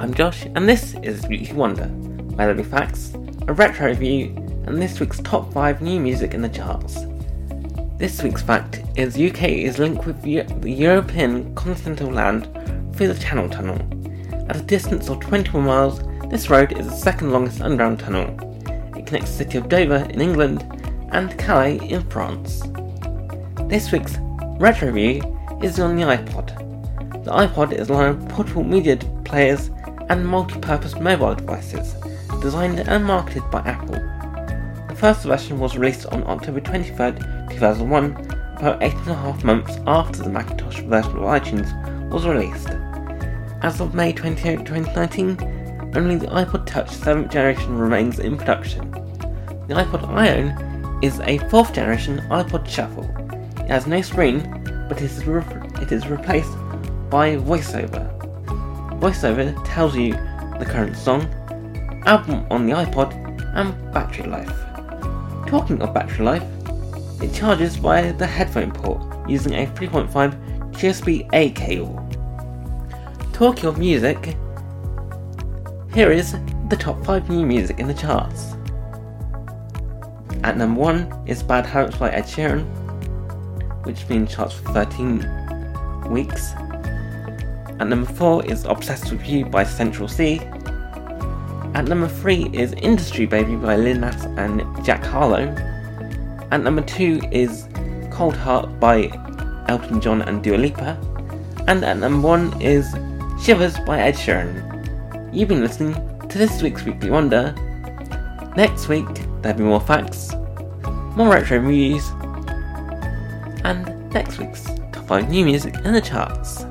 I'm Josh, and this is Weekly Wonder, my daily facts, a retro review, and this week's top 5 new music in the charts. This week's fact is UK is linked with the European continental land through the Channel Tunnel. At a distance of 21 miles, this road is the second longest underground tunnel. It connects the city of Dover in England and Calais in France. This week's retro review is on the iPod. The iPod is a line of portable media players and multi-purpose mobile devices, designed and marketed by Apple. The first version was released on October 23rd, 2001, about 8.5 months after the Macintosh version of iTunes was released. As of May 28, 2019, only the iPod Touch 7th generation remains in production. The iPod I is a 4th generation iPod Shuffle. It has no screen, but it is replaced by VoiceOver. VoiceOver tells you the current song, album on the iPod, and battery life. Talking of battery life, it charges via the headphone port using a 3.5 USB-A cable. Talking of music, here is the top 5 new music in the charts. At number 1 is Bad Habits by Ed Sheeran, which has been in charts for 13 weeks. At number 4 is Obsessed With You by Central C. At number 3 is Industry Baby by Lil Nas and Jack Harlow. At number 2 is Cold Heart by Elton John and Dua Lipa. And at number 1 is Shivers by Ed Sheeran. You've been listening to this week's Weekly Wonder. Next week there'll be more facts, more retro reviews, and next week's top 5 new music in the charts.